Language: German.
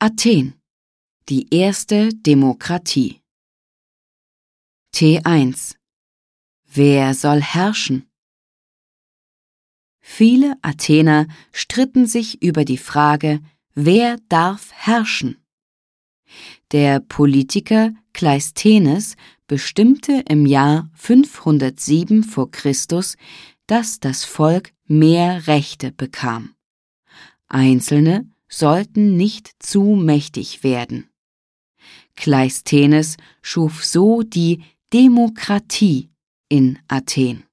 Athen. Die erste Demokratie. T1. Wer soll herrschen? Viele Athener stritten sich über die Frage, wer darf herrschen? Der Politiker Kleisthenes bestimmte im Jahr 507 v. Chr., dass das Volk mehr Rechte bekam. Einzelne sollten nicht zu mächtig werden. Kleisthenes schuf so die Demokratie in Athen.